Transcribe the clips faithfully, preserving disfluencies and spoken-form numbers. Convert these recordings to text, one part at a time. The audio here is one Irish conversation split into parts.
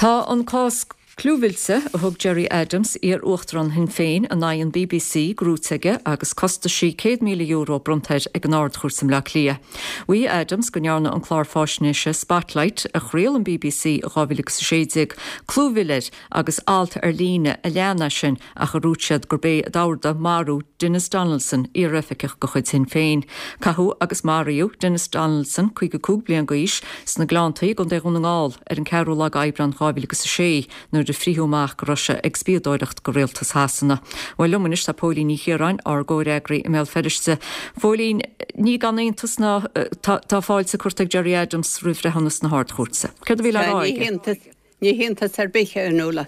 Tá an cás clúhilse a thug Gerry Adams ar uachtaran hin féin a naon B B C grúteige agus costa sí cé míle euro brontaid ag an ard chuirsim le lia. Wi Adams go nearna an chlár fáisnéise Spotlight a chréal an B B C a gábhilig sa séidig clúhilid agus alta ar líne a leanna sin a charútead gur bé a dáirda marú Dennis Donaldson i rificich go chuid hin féin. Cahu agus Mario Dennis Donaldson chuig go cúg blian gois sna glántaí gon déún an gáil ar an ceú le gaibran gábhilig sa sé nuair de fríúach go Russia ag spíodóireacht go réaltas hásanna. Bhil lumanis tá pólín ní hiráin ar ggóireagraí i mé feidirste. Fólín ní gan éontas ná tá fáil sa cuairteag Gerry Adams rúhrehannas na hardchúrtsa. Cad bhí le ráige? Ní hinnta ar biche an nóla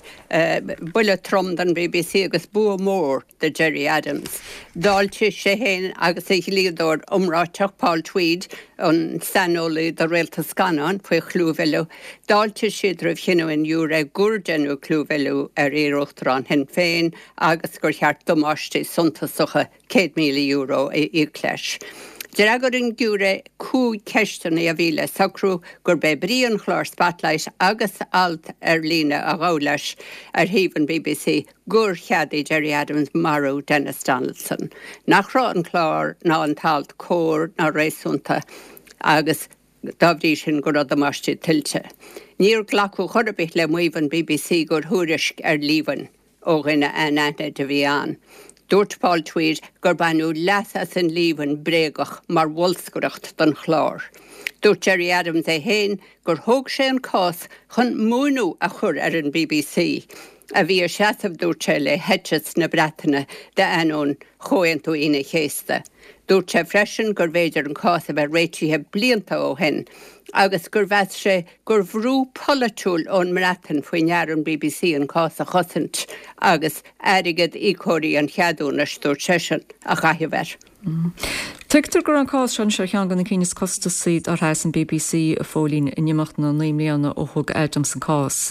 buile trom den B B C agus bu mór de Gerry Adams. Dáilte sé héin agus é líador umráteach Paul Tweed an sanolaí de réalta scanan faoi clúhveilú. Dáilte siad rah chinú in dúra gúrdenú clúhveilú ar éireachtarán hen féin agus gur cheart domáistí sunta socha cé míle euro i cléis. Der agur in gúre cú ceistan a bhíle sacrú gur be bríon chlár Spotlight agus alt ar lína a gáleis ar híhan B B C gur cheadaí Gerry Adams marú Dennis Donaldson. Nach rá an chlár ná an talt cór ná réisúnta agus dábhdí sin gur ad amastí tiltte. Níor glacu chorabich le muoibhan B B C gur thuairisc ar líhan ó rinne ananta de bhí an. Dúirt Paul Tweed gur banú leasa san líhan bréagach mar bhfolscoireacht don chlár. Dúirt Gerry Adams é héin gur thug sé an cás chun múnú a chur ar an B B C. A bhí ar seasamh dúirt sé le hedges na Breataine de anón chointú ina chéasta. Dúirt sé freisin gur bhéidir an cás a bheith réitíthe blianta ó hen, agus gur bheith sé gur bhrú polatúil ón mreatan faoin near an B B C an cás a chosint agus airigad ícóirí an cheadún na stúir sesin a chaithibhar. Tuigtar gur an cás sean se chean gan na cínas costa siad ar heas an B B C a fólín in nimachta na naimléanna ó thug Adams an cás.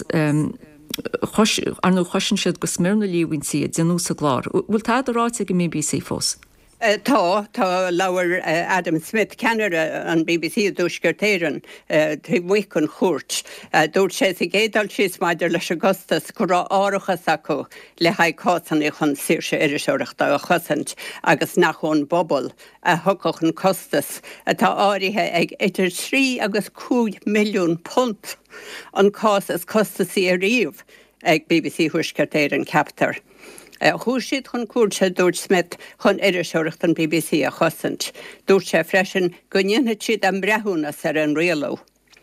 Ar nó chosin siad go smyrna líomhain siad denú sa glár. Bhfuil tá a ráite go B B C fós? Tá tá leabhar Adam Smith Canada an B B C dúsgurtéireann trí muicún chuirt. Dúirt sé sa gédal síos maidir leis Augustus go rá áireachas acu le haid cásanna chun saoirse iriseoireachta a chosint agus nachón bobbal a thucach an costas atá áirithe ag idir trí agus cúig milliún punt an cás as costasaí a riomh ag B B C thuaisgurtéireann Captar. Chúisiad chun cuairte dúirt Smith chun iriseoireacht an B B C a chosint. Dúirt sé freisin go nionad siad an brethúnas ar an réaló.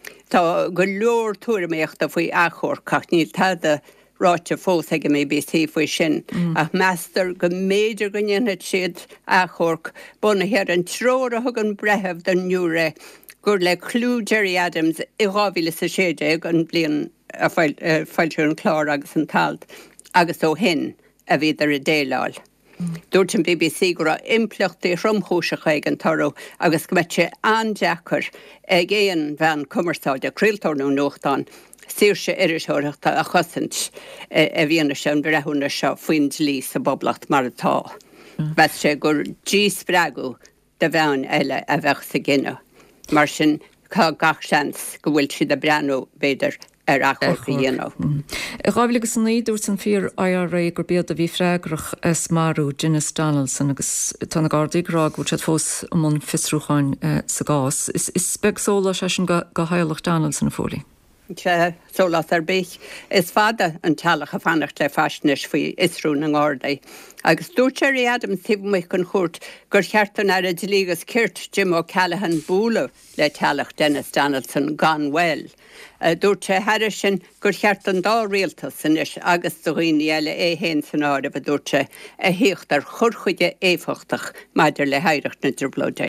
Tá go leor túraíochta faoi achor cach níl tada ráite fós ag an B B C faoi sin. Ach meastar go méidir go nionad siad achorc buna hear an tróir a thug an brethebh den nuaire gur le clú Gerry Adams i ghábhíle sa séide an blion a fáilte an chlár agus an talt agus ó hin a bhí ar a déileáil. Dúirt an B B C gur a implachtaí romthúiseach ag an taró agus go mbeidse andeachar ag éon bhean cumarsáide críaltóirnú nóchtán saoirse iriseoireachta a chosint a bhíonna se an brethúna seo faoin lí sa boblacht mar atá. Bheith sé gur dí spregú de bhean eile a bheith sa gine. Mar sin cá gach seans go bhfuil siad a breanú beidir ar achor dhéanamh. Gábhligus an ídúirt an fíor I R A gur bead a bhí freigrach as marú Dennis Donaldson agus tána gádaí rá go tead fós am fisrúcháin sa gás. Is specsóla sé sin go haileach Donaldson a fólaí? Te solas ar bích is fada an tealach a fannacht le fasisnis faoi isrún an gádaí. Agus dúirt Gerry Adams tibmich an chuirt gur cheartan ar a díligas cirt Jim O'Callaghan búla le tealach Dennis Donaldson gan well. Dúirt sé heire sin gur cheartan dá rialtas san is agus do rií eile é héin san áda a dúirt sé a híocht ar churchuide éfachtach maidir le heireacht na drblóide.